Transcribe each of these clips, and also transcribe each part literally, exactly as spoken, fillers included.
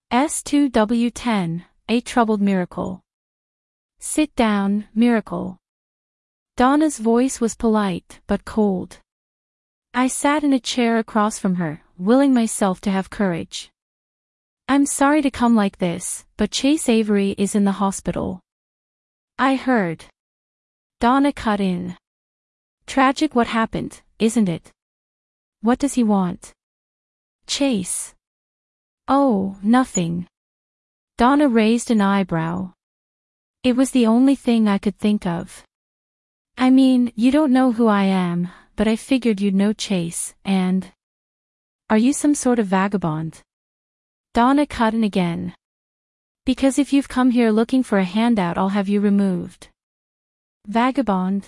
S two W ten, A Troubled Miracle. Sit down, Miracle. Donna's voice was polite, but cold. I sat in a chair across from her, willing myself to have courage. I'm sorry to come like this, but Chase Avery is in the hospital. I heard. Donna cut in. Tragic what happened, isn't it? What does he want? Chase. Oh, nothing. Donna raised an eyebrow. It was the only thing I could think of. I mean, you don't know who I am, but I figured you'd know Chase, and... Are you some sort of vagabond? Donna cut in again. Because if you've come here looking for a handout, I'll have you removed. Vagabond?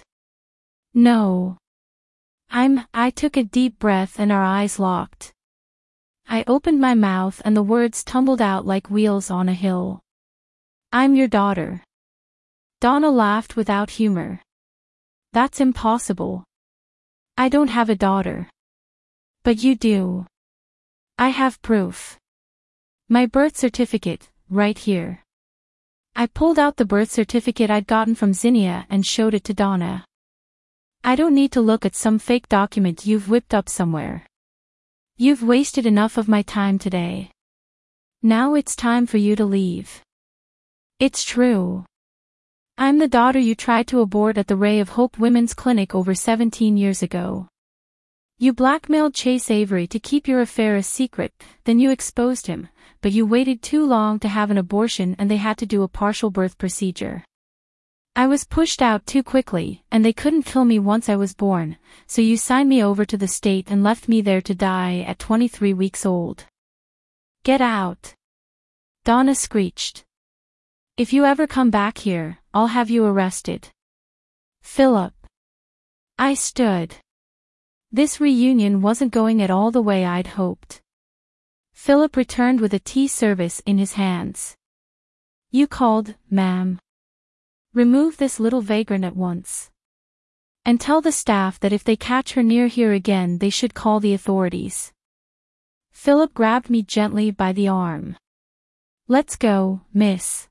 No. I'm... I took a deep breath and our eyes locked. I opened my mouth and the words tumbled out like wheels on a hill. I'm your daughter. Donna laughed without humor. That's impossible. I don't have a daughter. But you do. I have proof. My birth certificate, right here. I pulled out the birth certificate I'd gotten from Zinnia and showed it to Donna. I don't need to look at some fake document you've whipped up somewhere. You've wasted enough of my time today. Now it's time for you to leave. It's true. I'm the daughter you tried to abort at the Ray of Hope Women's Clinic over seventeen years ago. You blackmailed Chase Avery to keep your affair a secret, then you exposed him, but you waited too long to have an abortion and they had to do a partial birth procedure. I was pushed out too quickly, and they couldn't kill me once I was born, so you signed me over to the state and left me there to die at twenty-three weeks old. Get out. Donna screeched. If you ever come back here, I'll have you arrested. Philip. I stood. This reunion wasn't going at all the way I'd hoped. Philip returned with a tea service in his hands. You called, ma'am. Remove this little vagrant at once. And tell the staff that if they catch her near here again they should call the authorities. Philip grabbed me gently by the arm. Let's go, miss.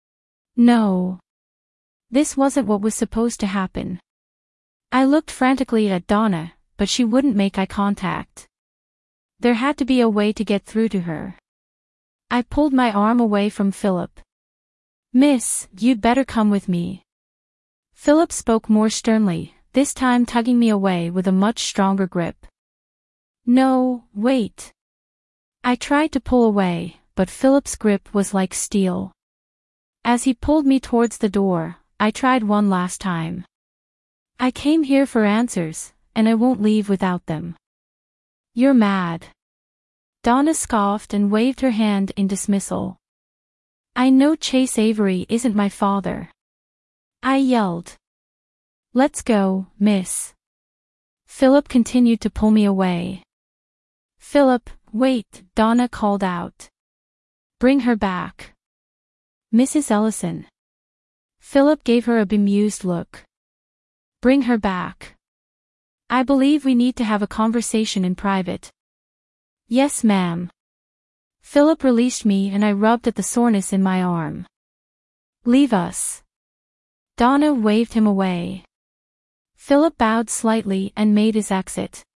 No. This wasn't what was supposed to happen. I looked frantically at Donna, but she wouldn't make eye contact. There had to be a way to get through to her. I pulled my arm away from Philip. Miss, you'd better come with me. Philip spoke more sternly, this time tugging me away with a much stronger grip. No, wait. I tried to pull away, but Philip's grip was like steel. As he pulled me towards the door, I tried one last time. I came here for answers, and I won't leave without them. You're mad. Donna scoffed and waved her hand in dismissal. I know Chase Avery isn't my father. I yelled. Let's go, miss. Philip continued to pull me away. Philip, wait, Donna called out. Bring her back. Missus Ellison. Philip gave her a bemused look. Bring her back. I believe we need to have a conversation in private. Yes, ma'am. Philip released me and I rubbed at the soreness in my arm. Leave us. Donna waved him away. Philip bowed slightly and made his exit.